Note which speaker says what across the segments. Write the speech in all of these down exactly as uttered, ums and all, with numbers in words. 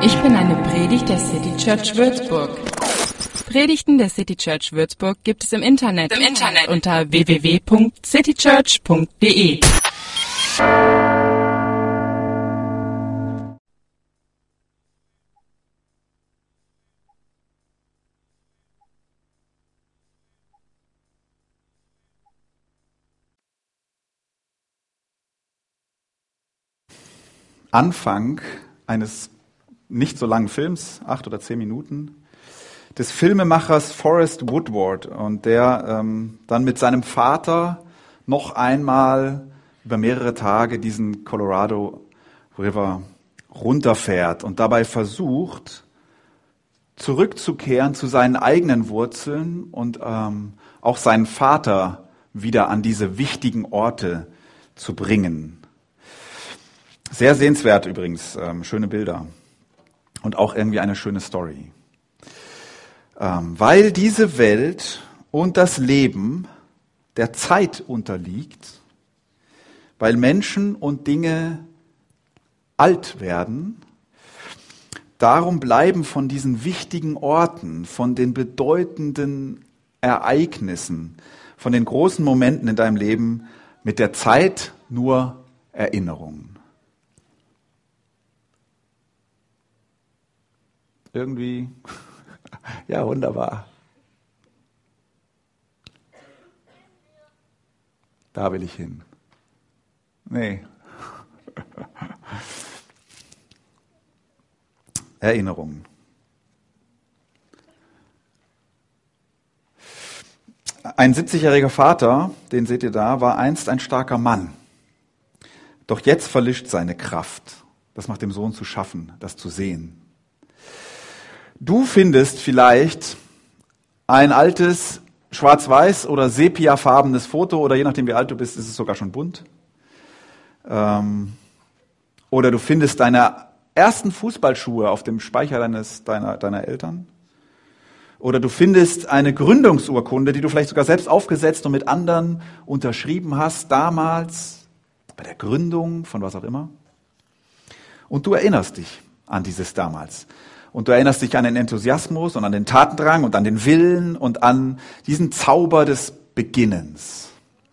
Speaker 1: Ich bin eine Predigt der City Church Würzburg. Predigten der City Church Würzburg gibt es im Internet, Im Internet. unter w w w punkt citychurch punkt d e.
Speaker 2: Anfang eines nicht so langen Films, acht oder zehn Minuten, des Filmemachers Forrest Woodward, und der ähm, dann mit seinem Vater noch einmal über mehrere Tage diesen Colorado River runterfährt und dabei versucht, zurückzukehren zu seinen eigenen Wurzeln und ähm, auch seinen Vater wieder an diese wichtigen Orte zu bringen. Sehr sehenswert übrigens, ähm, schöne Bilder und auch irgendwie eine schöne Story. Ähm, weil diese Welt und das Leben der Zeit unterliegt, weil Menschen und Dinge alt werden, darum bleiben von diesen wichtigen Orten, von den bedeutenden Ereignissen, von den großen Momenten in deinem Leben mit der Zeit nur Erinnerungen. Irgendwie, ja, wunderbar. Da will ich hin. Nee. Erinnerungen. Ein siebzigjähriger Vater, den seht ihr da, war einst ein starker Mann. Doch jetzt verlischt seine Kraft. Das macht dem Sohn zu schaffen, das zu sehen. Du findest vielleicht ein altes schwarz-weiß oder sepiafarbenes Foto, oder je nachdem wie alt du bist, ist es sogar schon bunt. Ähm, oder du findest deine ersten Fußballschuhe auf dem Speicher deines, deiner, deiner Eltern. Oder du findest eine Gründungsurkunde, die du vielleicht sogar selbst aufgesetzt und mit anderen unterschrieben hast, damals bei der Gründung von was auch immer. Und du erinnerst dich an dieses damals. Und du erinnerst dich an den Enthusiasmus und an den Tatendrang und an den Willen und an diesen Zauber des Beginnens.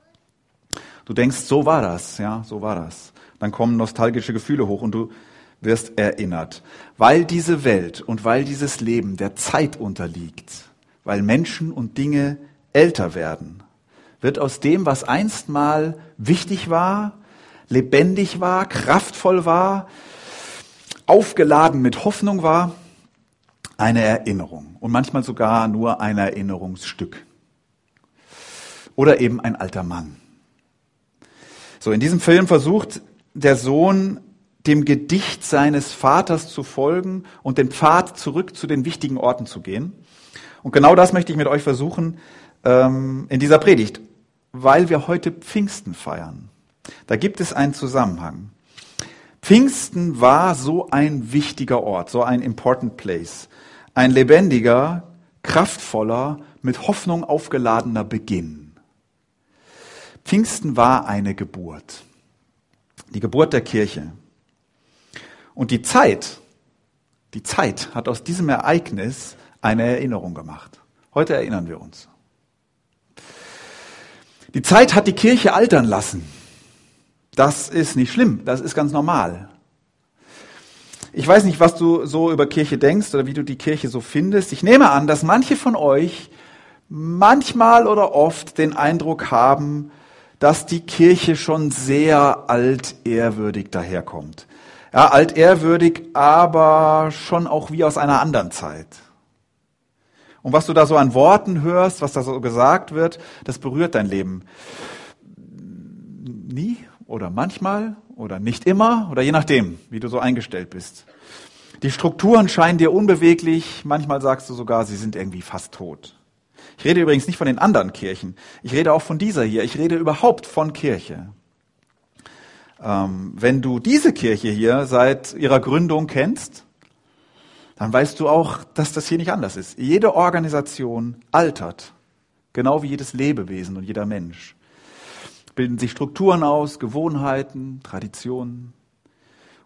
Speaker 2: Du denkst, so war das, ja, so war das. Dann kommen nostalgische Gefühle hoch und du wirst erinnert. Weil diese Welt und weil dieses Leben der Zeit unterliegt, weil Menschen und Dinge älter werden, wird aus dem, was einst mal wichtig war, lebendig war, kraftvoll war, aufgeladen mit Hoffnung war, eine Erinnerung und manchmal sogar nur ein Erinnerungsstück. Oder eben ein alter Mann. So, in diesem Film versucht der Sohn, dem Gedicht seines Vaters zu folgen und den Pfad zurück zu den wichtigen Orten zu gehen. Und genau das möchte ich mit euch versuchen ähm, in dieser Predigt, weil wir heute Pfingsten feiern. Da gibt es einen Zusammenhang. Pfingsten war so ein wichtiger Ort, so ein important place. Ein lebendiger, kraftvoller, mit Hoffnung aufgeladener Beginn. Pfingsten war eine Geburt. Die Geburt der Kirche. Und die Zeit, die Zeit hat aus diesem Ereignis eine Erinnerung gemacht. Heute erinnern wir uns. Die Zeit hat die Kirche altern lassen. Das ist nicht schlimm, das ist ganz normal. Ich weiß nicht, was du so über Kirche denkst oder wie du die Kirche so findest. Ich nehme an, dass manche von euch manchmal oder oft den Eindruck haben, dass die Kirche schon sehr altehrwürdig daherkommt. Ja, altehrwürdig, aber schon auch wie aus einer anderen Zeit. Und was du da so an Worten hörst, was da so gesagt wird, das berührt dein Leben. Nie oder manchmal oder nicht immer oder je nachdem, wie du so eingestellt bist. Die Strukturen scheinen dir unbeweglich, manchmal sagst du sogar, sie sind irgendwie fast tot. Ich rede übrigens nicht von den anderen Kirchen, ich rede auch von dieser hier, ich rede überhaupt von Kirche. Ähm, wenn du diese Kirche hier seit ihrer Gründung kennst, dann weißt du auch, dass das hier nicht anders ist. Jede Organisation altert, genau wie jedes Lebewesen und jeder Mensch. Bilden sich Strukturen aus, Gewohnheiten, Traditionen.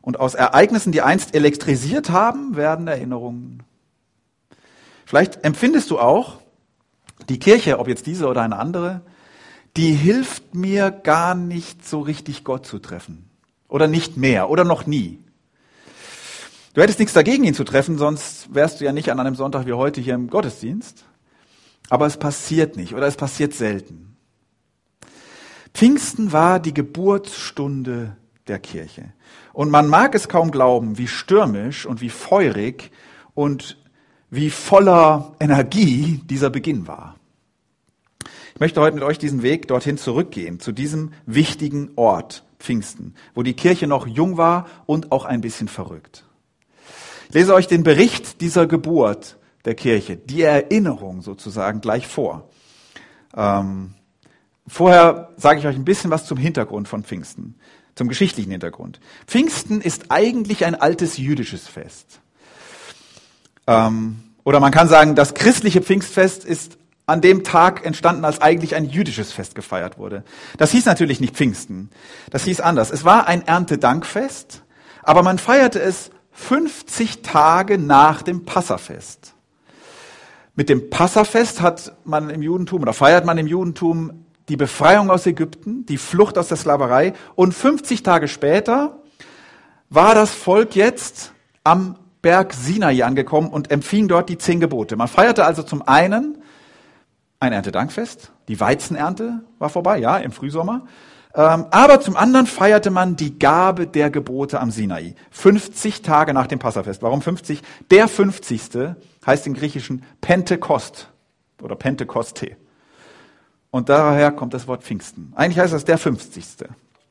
Speaker 2: Und aus Ereignissen, die einst elektrisiert haben, werden Erinnerungen. Vielleicht empfindest du auch, die Kirche, ob jetzt diese oder eine andere, die hilft mir gar nicht so richtig Gott zu treffen. Oder nicht mehr oder noch nie. Du hättest nichts dagegen, ihn zu treffen, sonst wärst du ja nicht an einem Sonntag wie heute hier im Gottesdienst. Aber es passiert nicht oder es passiert selten. Pfingsten war die Geburtsstunde der Kirche. Und man mag es kaum glauben, wie stürmisch und wie feurig und wie voller Energie dieser Beginn war. Ich möchte heute mit euch diesen Weg dorthin zurückgehen, zu diesem wichtigen Ort, Pfingsten, wo die Kirche noch jung war und auch ein bisschen verrückt. Ich lese euch den Bericht dieser Geburt der Kirche, die Erinnerung sozusagen, gleich vor. Ähm, vorher sage ich euch ein bisschen was zum Hintergrund von Pfingsten, zum geschichtlichen Hintergrund. Pfingsten ist eigentlich ein altes jüdisches Fest. Ähm, oder man kann sagen, das christliche Pfingstfest ist an dem Tag entstanden, als eigentlich ein jüdisches Fest gefeiert wurde. Das hieß natürlich nicht Pfingsten, das hieß anders. Es war ein Erntedankfest, aber man feierte es fünfzig Tage nach dem Passafest. Mit dem Passafest hat man im Judentum oder feiert man im Judentum die Befreiung aus Ägypten, die Flucht aus der Sklaverei, und fünfzig Tage später war das Volk jetzt am Berg Sinai angekommen und empfing dort die zehn Gebote. Man feierte also zum einen ein Erntedankfest, die Weizenernte war vorbei, ja, im Frühsommer. Ähm, aber zum anderen feierte man die Gabe der Gebote am Sinai. fünfzig Tage nach dem Passafest. Warum fünfzig? Der fünfzigste heißt im Griechischen Pentekost oder Pentekoste. Und daher kommt das Wort Pfingsten. Eigentlich heißt das der fünfzigste.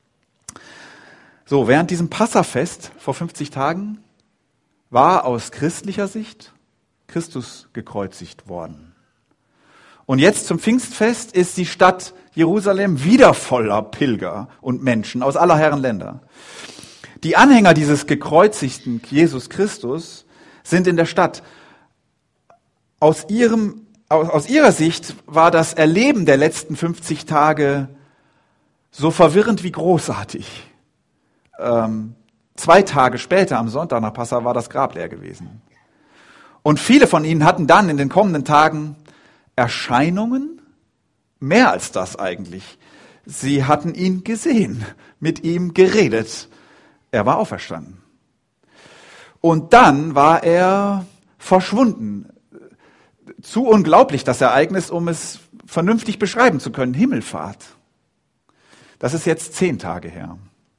Speaker 2: So, während diesem Passafest vor fünfzig Tagen war aus christlicher Sicht Christus gekreuzigt worden. Und jetzt zum Pfingstfest ist die Stadt Jerusalem wieder voller Pilger und Menschen aus aller Herren Länder. Die Anhänger dieses gekreuzigten Jesus Christus sind in der Stadt. Aus ihrem, aus, aus ihrer Sicht war das Erleben der letzten fünfzig Tage so verwirrend wie großartig. Ähm, zwei Tage später, am Sonntag nach Passa, war das Grab leer gewesen. Und viele von ihnen hatten dann in den kommenden Tagen Erscheinungen, mehr als das eigentlich. Sie hatten ihn gesehen, mit ihm geredet. Er war auferstanden. Und dann war er verschwunden. Zu unglaublich das Ereignis, um es vernünftig beschreiben zu können. Himmelfahrt. Das ist jetzt zehn Tage her.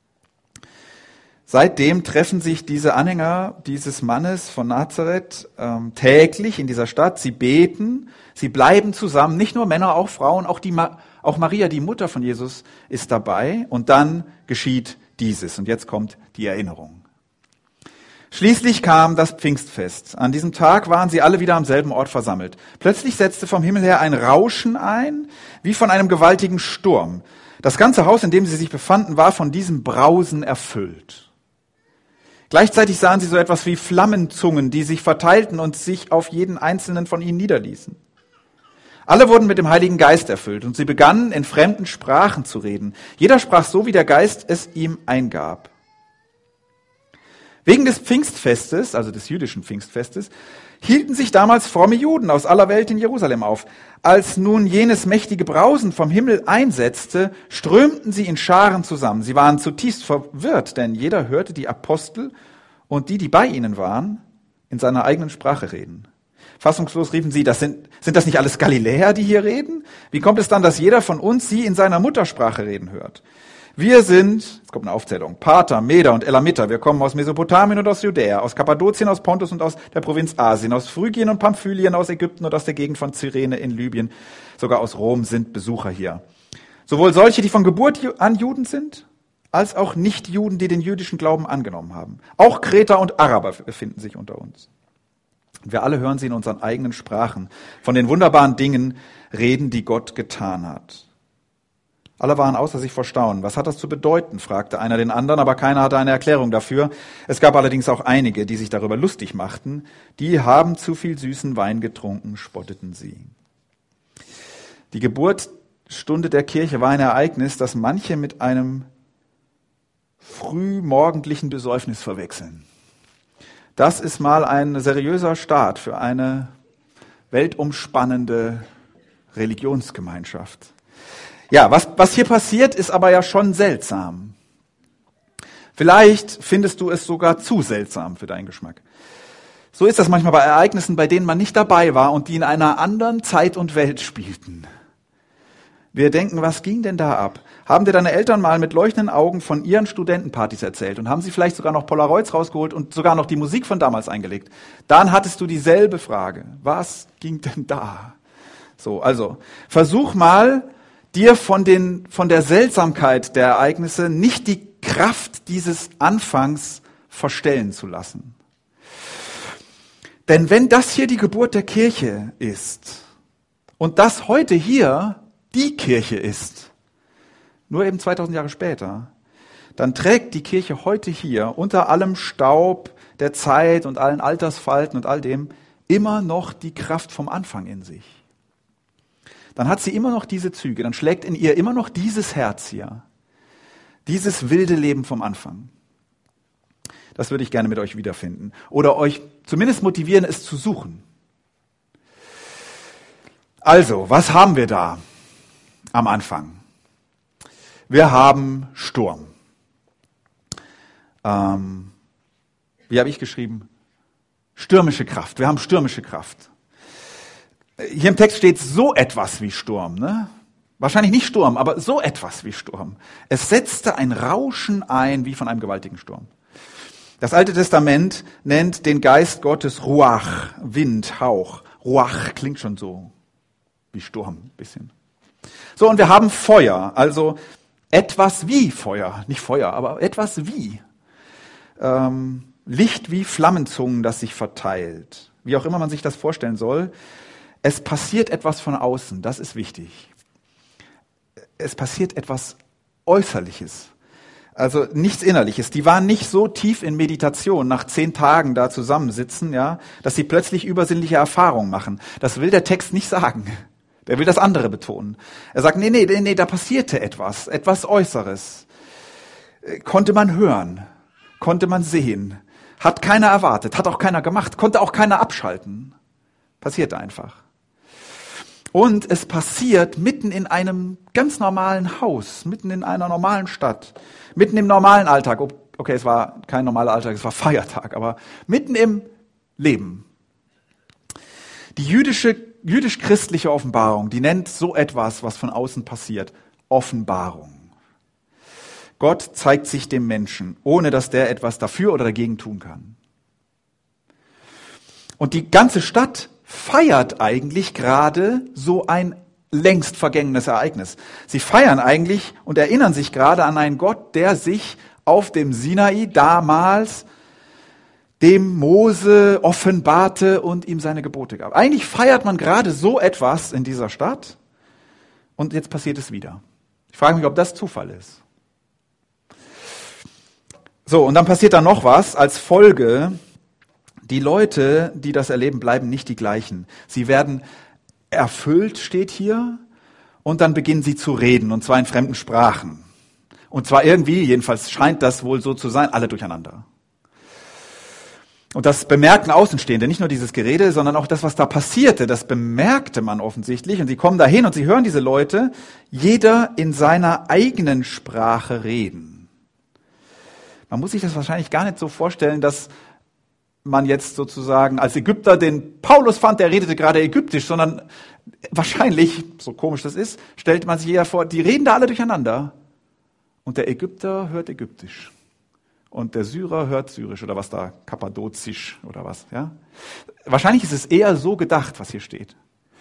Speaker 2: Seitdem treffen sich diese Anhänger dieses Mannes von Nazareth ähm, täglich in dieser Stadt. Sie beten, sie bleiben zusammen, nicht nur Männer, auch Frauen, auch, die Ma- auch Maria, die Mutter von Jesus, ist dabei. Und dann geschieht dieses. Und jetzt kommt die Erinnerung. Schließlich kam das Pfingstfest. An diesem Tag waren sie alle wieder am selben Ort versammelt. Plötzlich setzte vom Himmel her ein Rauschen ein, wie von einem gewaltigen Sturm. Das ganze Haus, in dem sie sich befanden, war von diesem Brausen erfüllt. Gleichzeitig sahen sie so etwas wie Flammenzungen, die sich verteilten und sich auf jeden einzelnen von ihnen niederließen. Alle wurden mit dem Heiligen Geist erfüllt und sie begannen, in fremden Sprachen zu reden. Jeder sprach so, wie der Geist es ihm eingab. Wegen des Pfingstfestes, also des jüdischen Pfingstfestes, hielten sich damals fromme Juden aus aller Welt in Jerusalem auf. Als nun jenes mächtige Brausen vom Himmel einsetzte, strömten sie in Scharen zusammen. Sie waren zutiefst verwirrt, denn jeder hörte die Apostel und die, die bei ihnen waren, in seiner eigenen Sprache reden. Fassungslos riefen sie, das sind, sind das nicht alles Galiläer, die hier reden? Wie kommt es dann, dass jeder von uns sie in seiner Muttersprache reden hört? Wir sind, jetzt kommt eine Aufzählung, Parther, Meder und Elamiter. Wir kommen aus Mesopotamien und aus Judäa, aus Kappadokien, aus Pontus und aus der Provinz Asien, aus Phrygien und Pamphylien, aus Ägypten und aus der Gegend von Cyrene in Libyen. Sogar aus Rom sind Besucher hier. Sowohl solche, die von Geburt an Juden sind, als auch Nichtjuden, die den jüdischen Glauben angenommen haben. Auch Kreter und Araber befinden sich unter uns. Und wir alle hören sie in unseren eigenen Sprachen von den wunderbaren Dingen reden, die Gott getan hat. Alle waren außer sich vor Staunen. Was hat das zu bedeuten, fragte einer den anderen, aber keiner hatte eine Erklärung dafür. Es gab allerdings auch einige, die sich darüber lustig machten. Die haben zu viel süßen Wein getrunken, spotteten sie. Die Geburtsstunde der Kirche war ein Ereignis, das manche mit einem frühmorgendlichen Besäufnis verwechseln. Das ist mal ein seriöser Start für eine weltumspannende Religionsgemeinschaft. Ja, was, was hier passiert, ist aber ja schon seltsam. Vielleicht findest du es sogar zu seltsam für deinen Geschmack. So ist das manchmal bei Ereignissen, bei denen man nicht dabei war und die in einer anderen Zeit und Welt spielten. Wir denken, was ging denn da ab? Haben dir deine Eltern mal mit leuchtenden Augen von ihren Studentenpartys erzählt und haben sie vielleicht sogar noch Polaroids rausgeholt und sogar noch die Musik von damals eingelegt? Dann hattest du dieselbe Frage. Was ging denn da? So, also, versuch mal, dir von den, von der Seltsamkeit der Ereignisse nicht die Kraft dieses Anfangs verstellen zu lassen. Denn wenn das hier die Geburt der Kirche ist und das heute hier die Kirche ist, nur eben zweitausend Jahre später, dann trägt die Kirche heute hier unter allem Staub der Zeit und allen Altersfalten und all dem immer noch die Kraft vom Anfang in sich. Dann hat sie immer noch diese Züge, dann schlägt in ihr immer noch dieses Herz hier, dieses wilde Leben vom Anfang. Das würde ich gerne mit euch wiederfinden oder euch zumindest motivieren, es zu suchen. Also, was haben wir da am Anfang? Wir haben Sturm. Ähm, wie habe ich geschrieben? Stürmische Kraft. Wir haben stürmische Kraft. Hier im Text steht so etwas wie Sturm, ne? Wahrscheinlich nicht Sturm, aber so etwas wie Sturm. Es setzte ein Rauschen ein wie von einem gewaltigen Sturm. Das Alte Testament nennt den Geist Gottes Ruach, Wind, Hauch. Ruach klingt schon so wie Sturm, ein bisschen. So, und wir haben Feuer, also etwas wie Feuer, nicht Feuer, aber etwas wie. Ähm, Licht wie Flammenzungen, das sich verteilt. Wie auch immer man sich das vorstellen soll. Es passiert etwas von außen, das ist wichtig. Es passiert etwas Äußerliches, also nichts Innerliches. Die waren nicht so tief in Meditation, nach zehn Tagen da zusammensitzen, ja, dass sie plötzlich übersinnliche Erfahrungen machen. Das will der Text nicht sagen. Der will das andere betonen. Er sagt, nee, nee, nee, da passierte etwas, etwas Äußeres. Konnte man hören, konnte man sehen, hat keiner erwartet, hat auch keiner gemacht, konnte auch keiner abschalten. Passiert einfach. Und es passiert mitten in einem ganz normalen Haus, mitten in einer normalen Stadt, mitten im normalen Alltag. Okay, es war kein normaler Alltag, es war Feiertag, aber mitten im Leben. Die jüdische, jüdisch-christliche Offenbarung, die nennt so etwas, was von außen passiert, Offenbarung. Gott zeigt sich dem Menschen, ohne dass der etwas dafür oder dagegen tun kann. Und die ganze Stadt feiert eigentlich gerade so ein längst vergangenes Ereignis. Sie feiern eigentlich und erinnern sich gerade an einen Gott, der sich auf dem Sinai damals dem Mose offenbarte und ihm seine Gebote gab. Eigentlich feiert man gerade so etwas in dieser Stadt und jetzt passiert es wieder. Ich frage mich, ob das Zufall ist. So, und dann passiert da noch was als Folge. Die Leute, die das erleben, bleiben nicht die gleichen. Sie werden erfüllt, steht hier, und dann beginnen sie zu reden, und zwar in fremden Sprachen. Und zwar irgendwie, jedenfalls scheint das wohl so zu sein, alle durcheinander. Und das bemerken Außenstehende, nicht nur dieses Gerede, sondern auch das, was da passierte, das bemerkte man offensichtlich. Und sie kommen dahin und sie hören diese Leute, jeder in seiner eigenen Sprache reden. Man muss sich das wahrscheinlich gar nicht so vorstellen, dass man jetzt sozusagen als Ägypter den Paulus fand, der redete gerade Ägyptisch, sondern wahrscheinlich, so komisch das ist, stellt man sich eher vor, die reden da alle durcheinander und der Ägypter hört Ägyptisch und der Syrer hört Syrisch oder was da, Kappadozisch oder was, ja. Wahrscheinlich ist es eher so gedacht, was hier steht.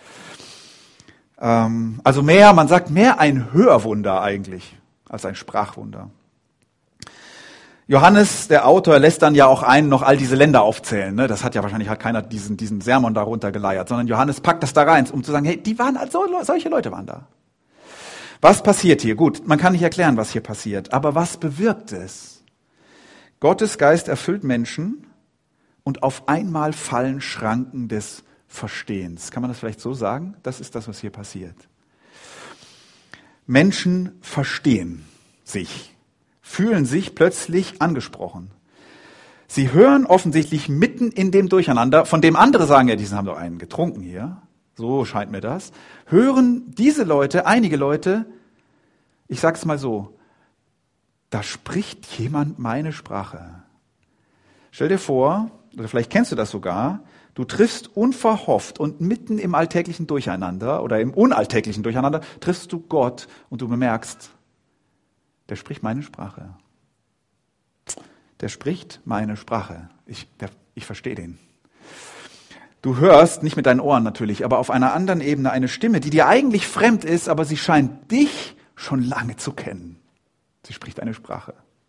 Speaker 2: Ähm, also mehr, man sagt mehr ein Hörwunder eigentlich als ein Sprachwunder. Johannes, der Autor, lässt dann ja auch einen noch all diese Länder aufzählen. Ne? Das hat ja wahrscheinlich hat keiner diesen, diesen Sermon darunter geleiert, sondern Johannes packt das da rein, um zu sagen, hey, die waren also, solche Leute waren da. Was passiert hier? Gut, man kann nicht erklären, was hier passiert, aber was bewirkt es? Gottes Geist erfüllt Menschen und auf einmal fallen Schranken des Verstehens. Kann man das vielleicht so sagen? Das ist das, was hier passiert. Menschen verstehen sich. fühlen sich plötzlich angesprochen. Sie hören offensichtlich mitten in dem Durcheinander, von dem andere sagen, ja, die haben doch einen getrunken hier, so scheint mir das, hören diese Leute, einige Leute, ich sag's mal so, da spricht jemand meine Sprache. Stell dir vor, oder vielleicht kennst du das sogar, du triffst unverhofft und mitten im alltäglichen Durcheinander oder im unalltäglichen Durcheinander triffst du Gott und du bemerkst, der spricht meine Sprache. Der spricht meine Sprache. Ich, der, ich verstehe den. Du hörst, nicht mit deinen Ohren natürlich, aber auf einer anderen Ebene eine Stimme, die dir eigentlich fremd ist, aber sie scheint dich schon lange zu kennen. Sie spricht eine Sprache.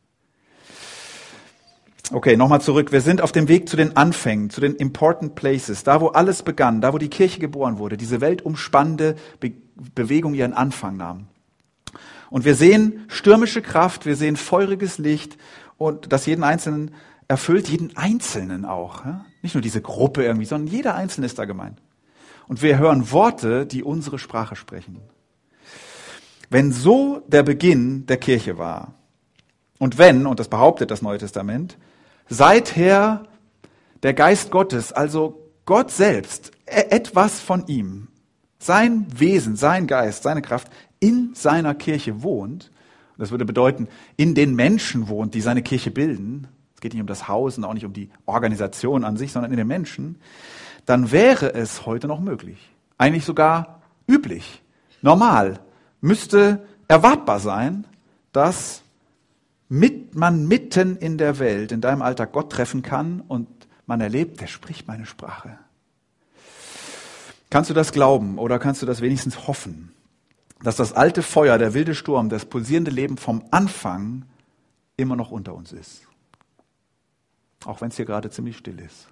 Speaker 2: Okay, nochmal zurück. Wir sind auf dem Weg zu den Anfängen, zu den important places, da wo alles begann, da wo die Kirche geboren wurde, diese weltumspannende Be- Bewegung ihren Anfang nahm. Und wir sehen stürmische Kraft, wir sehen feuriges Licht und das jeden Einzelnen erfüllt, jeden Einzelnen auch. Ja? Nicht nur diese Gruppe irgendwie, sondern jeder Einzelne ist da gemeint. Und wir hören Worte, die unsere Sprache sprechen. Wenn so der Beginn der Kirche war und wenn, und das behauptet das Neue Testament, seither der Geist Gottes, also Gott selbst, etwas von ihm, sein Wesen, sein Geist, seine Kraft in seiner Kirche wohnt, das würde bedeuten, in den Menschen wohnt, die seine Kirche bilden, es geht nicht um das Haus und auch nicht um die Organisation an sich, sondern in den Menschen, dann wäre es heute noch möglich, eigentlich sogar üblich, normal, müsste erwartbar sein, dass mit, man mitten in der Welt, in deinem Alltag Gott treffen kann und man erlebt, der spricht meine Sprache. Kannst du das glauben oder kannst du das wenigstens hoffen, dass das alte Feuer, der wilde Sturm, das pulsierende Leben vom Anfang immer noch unter uns ist? Auch wenn es hier gerade ziemlich still ist.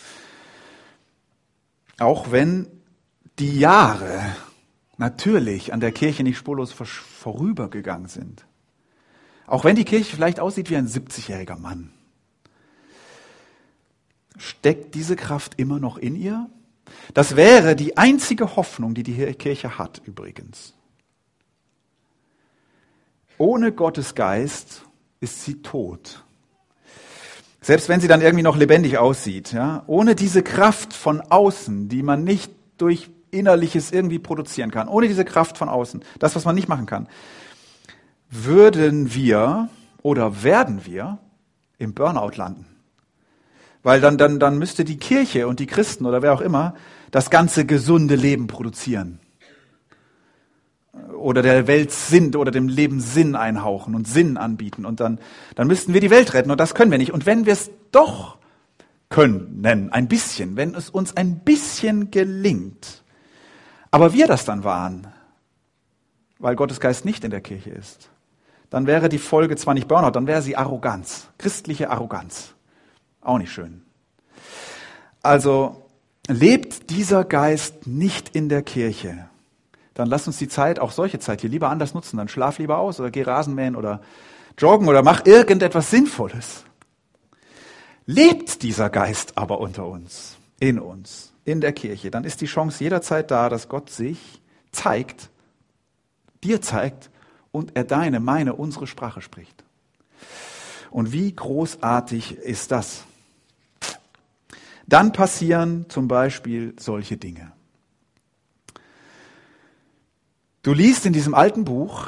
Speaker 2: Auch wenn die Jahre natürlich an der Kirche nicht spurlos vorübergegangen sind. Auch wenn die Kirche vielleicht aussieht wie ein siebzigjähriger Mann. Steckt diese Kraft immer noch in ihr? Das wäre die einzige Hoffnung, die die Kirche hat übrigens. Ohne Gottes Geist ist sie tot. Selbst wenn sie dann irgendwie noch lebendig aussieht, ja, ohne diese Kraft von außen, die man nicht durch Innerliches irgendwie produzieren kann, ohne diese Kraft von außen, das, was man nicht machen kann, würden wir oder werden wir im Burnout landen. Weil dann, dann, dann müsste die Kirche und die Christen oder wer auch immer das ganze gesunde Leben produzieren. Oder der Welt Sinn oder dem Leben Sinn einhauchen und Sinn anbieten. Und dann, dann müssten wir die Welt retten und das können wir nicht. Und wenn wir es doch können, ein bisschen, wenn es uns ein bisschen gelingt, aber wir das dann waren, weil Gottes Geist nicht in der Kirche ist, dann wäre die Folge zwar nicht Burnout, dann wäre sie Arroganz, christliche Arroganz. Auch nicht schön. Also lebt dieser Geist nicht in der Kirche, dann lass uns die Zeit, auch solche Zeit hier lieber anders nutzen. Dann schlaf lieber aus oder geh Rasenmähen oder joggen oder mach irgendetwas Sinnvolles. Lebt dieser Geist aber unter uns, in uns, in der Kirche, dann ist die Chance jederzeit da, dass Gott sich zeigt, dir zeigt und er deine, meine, unsere Sprache spricht. Und wie großartig ist das? Dann passieren zum Beispiel solche Dinge. Du liest in diesem alten Buch,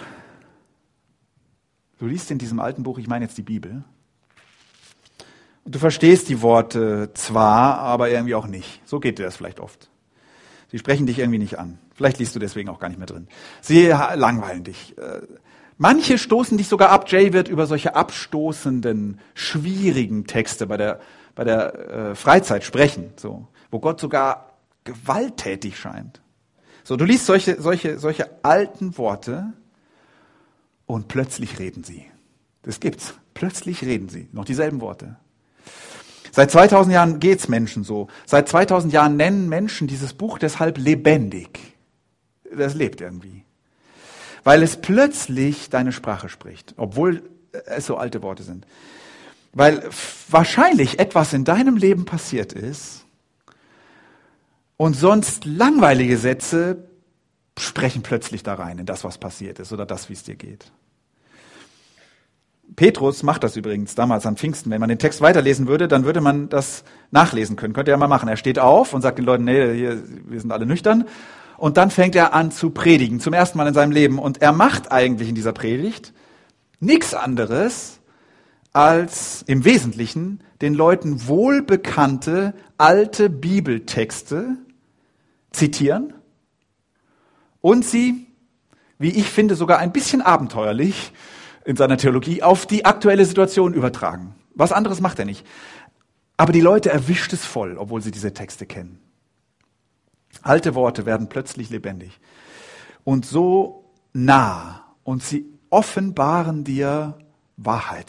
Speaker 2: du liest in diesem alten Buch, ich meine jetzt die Bibel, und du verstehst die Worte zwar, aber irgendwie auch nicht. So geht dir das vielleicht oft. Sie sprechen dich irgendwie nicht an. Vielleicht liest du deswegen auch gar nicht mehr drin. Sie langweilen dich. Manche stoßen dich sogar ab. Jay wird über solche abstoßenden, schwierigen Texte bei der, bei der äh, Freizeit sprechen, so, wo Gott sogar gewalttätig scheint. So, du liest solche, solche, solche alten Worte und plötzlich reden sie. Das gibt's. Plötzlich reden sie. Noch dieselben Worte. Seit zweitausend Jahren geht's Menschen so. Seit zweitausend Jahren nennen Menschen dieses Buch deshalb lebendig. Das lebt irgendwie. Weil es plötzlich deine Sprache spricht, obwohl es so alte Worte sind. Weil wahrscheinlich etwas in deinem Leben passiert ist und sonst langweilige Sätze sprechen plötzlich da rein in das, was passiert ist oder das, wie es dir geht. Petrus macht das übrigens damals an Pfingsten. Wenn man den Text weiterlesen würde, dann würde man das nachlesen können. Könnt ihr ja mal machen. Er steht auf und sagt den Leuten, nee, hier, wir sind alle nüchtern. Und dann fängt er an zu predigen, zum ersten Mal in seinem Leben. Und er macht eigentlich in dieser Predigt nichts anderes, als im Wesentlichen den Leuten wohlbekannte alte Bibeltexte zitieren und sie, wie ich finde, sogar ein bisschen abenteuerlich in seiner Theologie auf die aktuelle Situation übertragen. Was anderes macht er nicht. Aber die Leute erwischt es voll, obwohl sie diese Texte kennen. Alte Worte werden plötzlich lebendig und so nah und sie offenbaren dir Wahrheit.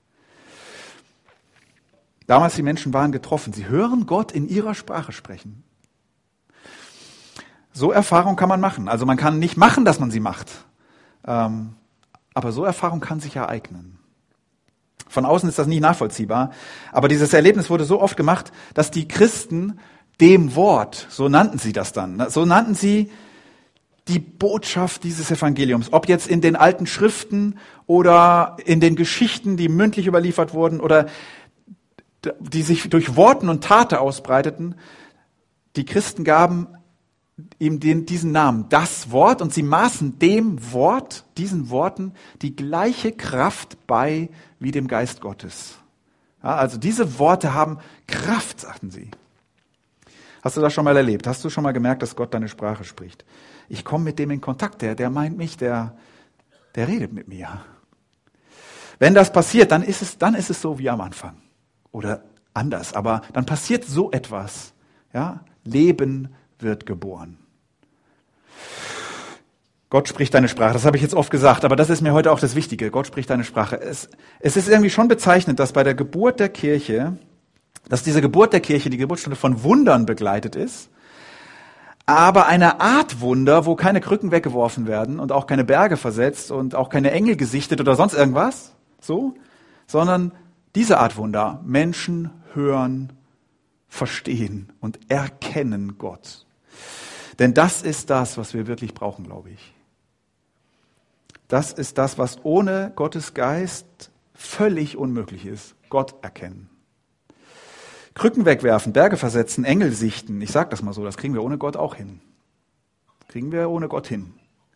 Speaker 2: Damals die Menschen waren getroffen. Sie hören Gott in ihrer Sprache sprechen. So Erfahrung kann man machen. Also man kann nicht machen, dass man sie macht. Ähm, aber so Erfahrung kann sich ereignen. Von außen ist das nicht nachvollziehbar. Aber dieses Erlebnis wurde so oft gemacht, dass die Christen dem Wort, so nannten sie das dann, so nannten sie die Botschaft dieses Evangeliums, ob jetzt in den alten Schriften oder in den Geschichten, die mündlich überliefert wurden oder die sich durch Worten und Taten ausbreiteten, die Christen gaben ihm den, diesen Namen, das Wort, und sie maßen dem Wort, diesen Worten, die gleiche Kraft bei wie dem Geist Gottes. Ja, also diese Worte haben Kraft, sagten sie. Hast du das schon mal erlebt? Hast du schon mal gemerkt, dass Gott deine Sprache spricht? Ich komme mit dem in Kontakt, der, der meint mich, der, der redet mit mir. Wenn das passiert, dann ist es, dann ist es so wie am Anfang. Oder anders, aber dann passiert so etwas. Ja? Leben wird geboren. Gott spricht deine Sprache, das habe ich jetzt oft gesagt, aber das ist mir heute auch das Wichtige. Gott spricht deine Sprache. Es, es ist irgendwie schon bezeichnend, dass bei der Geburt der Kirche, dass diese Geburt der Kirche, die Geburtsstunde von Wundern begleitet ist, aber eine Art Wunder, wo keine Krücken weggeworfen werden und auch keine Berge versetzt und auch keine Engel gesichtet oder sonst irgendwas, so, sondern diese Art Wunder, Menschen hören, verstehen und erkennen Gott. Denn das ist das, was wir wirklich brauchen, glaube ich. Das ist das, was ohne Gottes Geist völlig unmöglich ist. Gott erkennen. Krücken wegwerfen, Berge versetzen, Engel sichten. Ich sage das mal so, das kriegen wir ohne Gott auch hin. Kriegen wir ohne Gott hin.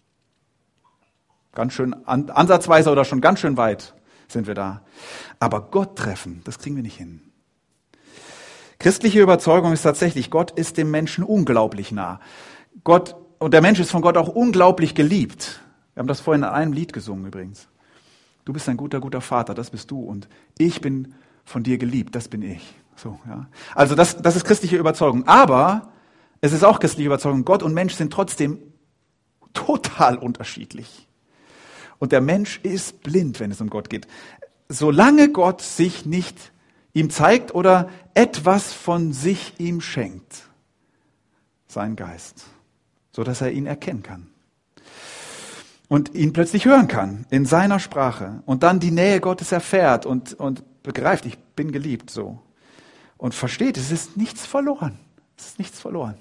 Speaker 2: Ganz schön an, ansatzweise oder schon ganz schön weit sind wir da. Aber Gott treffen, das kriegen wir nicht hin. Christliche Überzeugung ist tatsächlich, Gott ist dem Menschen unglaublich nah. Gott, und der Mensch ist von Gott auch unglaublich geliebt. Wir haben das vorhin in einem Lied gesungen übrigens. Du bist ein guter, guter Vater, das bist du. Und ich bin von dir geliebt, das bin ich. So, ja. Also das, das ist christliche Überzeugung. Aber es ist auch christliche Überzeugung, Gott und Mensch sind trotzdem total unterschiedlich. Und der Mensch ist blind, wenn es um Gott geht. Solange Gott sich nicht ihm zeigt oder etwas von sich ihm schenkt, sein Geist, so dass er ihn erkennen kann und ihn plötzlich hören kann in seiner Sprache und dann die Nähe Gottes erfährt und, und begreift, ich bin geliebt, so, und versteht, es ist nichts verloren, es ist nichts verloren.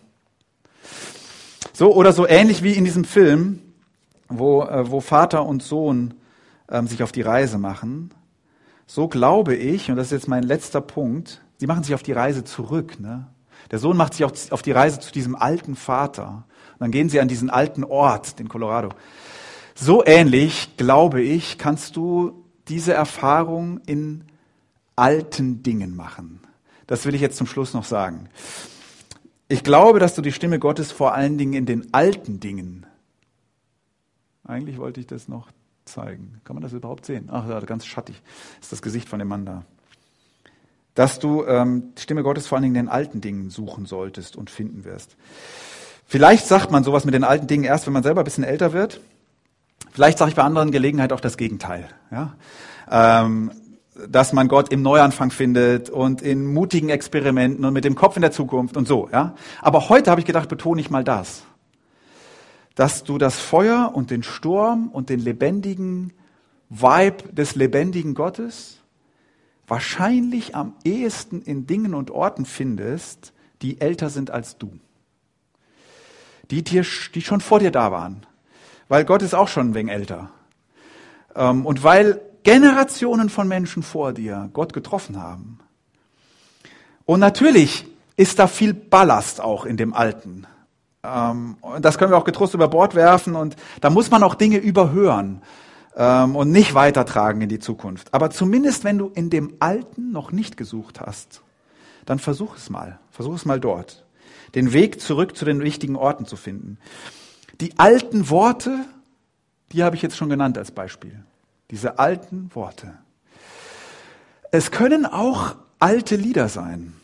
Speaker 2: So oder so ähnlich wie in diesem Film, wo, äh, wo Vater und Sohn ähm, sich auf die Reise machen. So glaube ich, und das ist jetzt mein letzter Punkt, sie machen sich auf die Reise zurück. Ne? Der Sohn macht sich auf, auf die Reise zu diesem alten Vater. Und dann gehen sie an diesen alten Ort, den Colorado. So ähnlich, glaube ich, kannst du diese Erfahrung in alten Dingen machen. Das will ich jetzt zum Schluss noch sagen. Ich glaube, dass du die Stimme Gottes vor allen Dingen in den alten Dingen, eigentlich wollte ich das noch zeigen. Kann man das überhaupt sehen? Ach ja, ganz schattig ist das Gesicht von dem Mann da. Dass du ähm, die Stimme Gottes vor allen Dingen in den alten Dingen suchen solltest und finden wirst. Vielleicht sagt man sowas mit den alten Dingen erst, wenn man selber ein bisschen älter wird. Vielleicht sage ich bei anderen Gelegenheiten auch das Gegenteil. Ja? Ähm, dass man Gott im Neuanfang findet und in mutigen Experimenten und mit dem Kopf in der Zukunft und so. Ja? Aber heute habe ich gedacht, betone ich mal das. Dass du das Feuer und den Sturm und den lebendigen Vibe des lebendigen Gottes wahrscheinlich am ehesten in Dingen und Orten findest, die älter sind als du. Die, dir, die schon vor dir da waren. Weil Gott ist auch schon ein wenig älter. Und weil Generationen von Menschen vor dir Gott getroffen haben. Und natürlich ist da viel Ballast auch in dem Alten. Ähm, das können wir auch getrost über Bord werfen und da muss man auch Dinge überhören ähm, und nicht weitertragen in die Zukunft. Aber zumindest, wenn du in dem Alten noch nicht gesucht hast, dann versuch es mal. Versuch es mal dort. Den Weg zurück zu den richtigen Orten zu finden. Die alten Worte, die habe ich jetzt schon genannt als Beispiel. Diese alten Worte. Es können auch alte Lieder sein.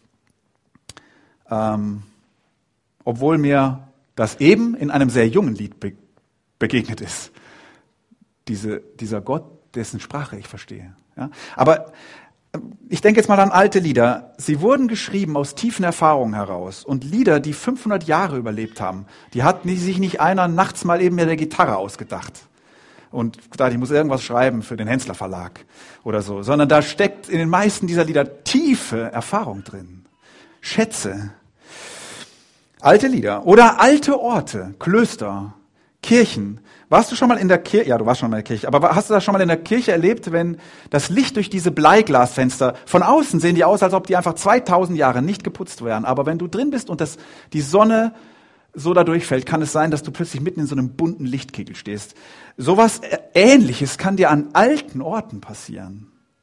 Speaker 2: Ähm, obwohl mir das eben in einem sehr jungen Lied be- begegnet ist. Diese, dieser Gott, dessen Sprache ich verstehe. Ja? Aber ich denke jetzt mal an alte Lieder. Sie wurden geschrieben aus tiefen Erfahrungen heraus. Und Lieder, die fünfhundert Jahre überlebt haben, die hat sich nicht einer nachts mal eben mit der Gitarre ausgedacht. Und gedacht, ich muss irgendwas schreiben für den Hensler Verlag oder so. Sondern da steckt in den meisten dieser Lieder tiefe Erfahrung drin. Schätze. Alte Lieder oder alte Orte, Klöster, Kirchen. Warst du schon mal in der Kirche? Ja, du warst schon mal in der Kirche. Aber hast du das schon mal in der Kirche erlebt, wenn das Licht durch diese Bleiglasfenster, von außen sehen die aus, als ob die einfach zweitausend Jahre nicht geputzt wären. Aber wenn du drin bist und das, die Sonne so da durchfällt, kann es sein, dass du plötzlich mitten in so einem bunten Lichtkegel stehst. Sowas Ähnliches kann dir an alten Orten passieren.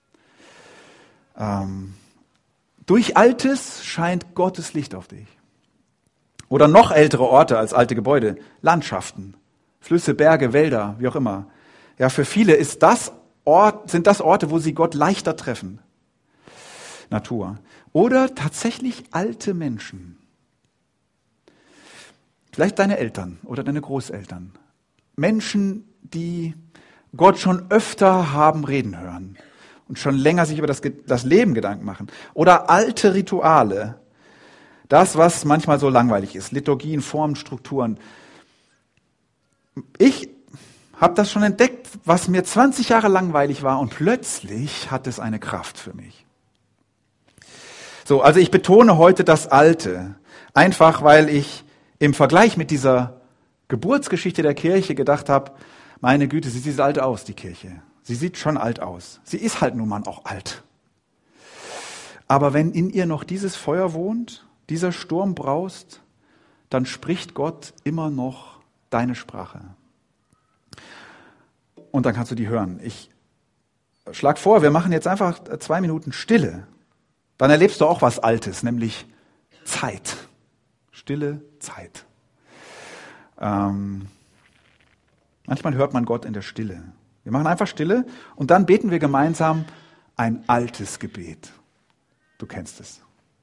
Speaker 2: Ähm, durch Altes scheint Gottes Licht auf dich. Oder noch ältere Orte als alte Gebäude, Landschaften, Flüsse, Berge, Wälder, wie auch immer. Ja, für viele ist das Ort, sind das Orte, wo sie Gott leichter treffen. Natur. Oder tatsächlich alte Menschen. Vielleicht deine Eltern oder deine Großeltern. Menschen, die Gott schon öfter haben reden hören und schon länger sich über das, das Leben Gedanken machen. Oder alte Rituale. Das, was manchmal so langweilig ist. Liturgien, Formen, Strukturen. Ich habe das schon entdeckt, was mir zwanzig Jahre langweilig war und plötzlich hat es eine Kraft für mich. So, also ich betone heute das Alte. Einfach, weil ich im Vergleich mit dieser Geburtsgeschichte der Kirche gedacht habe, meine Güte, sie sieht alt aus, die Kirche. Sie sieht schon alt aus. Sie ist halt nun mal auch alt. Aber wenn in ihr noch dieses Feuer wohnt, dieser Sturm braust, dann spricht Gott immer noch deine Sprache. Und dann kannst du die hören. Ich schlag vor, wir machen jetzt einfach zwei Minuten Stille. Dann erlebst du auch was Altes, nämlich Zeit. Stille Zeit. Ähm, manchmal hört man Gott in der Stille. Wir machen einfach Stille und dann beten wir gemeinsam ein altes Gebet. Du kennst es.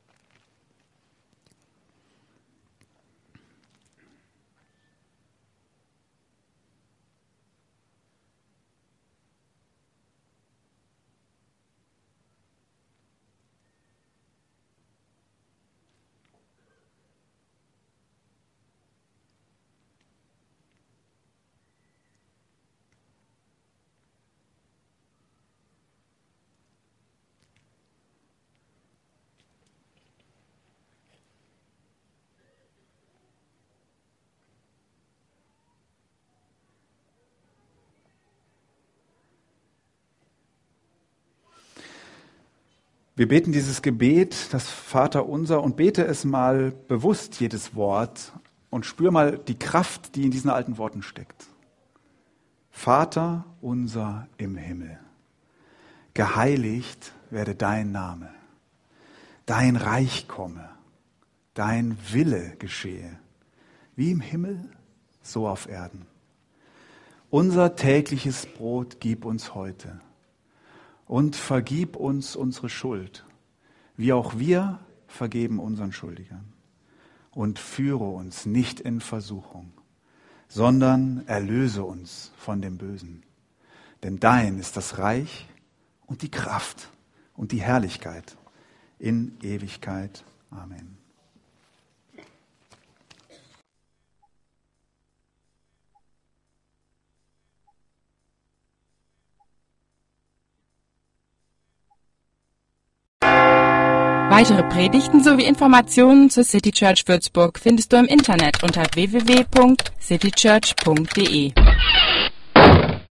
Speaker 2: Wir beten dieses Gebet, das Vaterunser, und bete es mal bewusst, jedes Wort, und spür mal die Kraft, die in diesen alten Worten steckt. Vater unser im Himmel, geheiligt werde dein Name, dein Reich komme, dein Wille geschehe, wie im Himmel, so auf Erden. Unser tägliches Brot gib uns heute. Und vergib uns unsere Schuld, wie auch wir vergeben unseren Schuldigern. Und führe uns nicht in Versuchung, sondern erlöse uns von dem Bösen. Denn dein ist das Reich und die Kraft und die Herrlichkeit in Ewigkeit. Amen.
Speaker 1: Weitere Predigten sowie Informationen zur City Church Würzburg findest du im Internet unter w w w punkt city church punkt d e.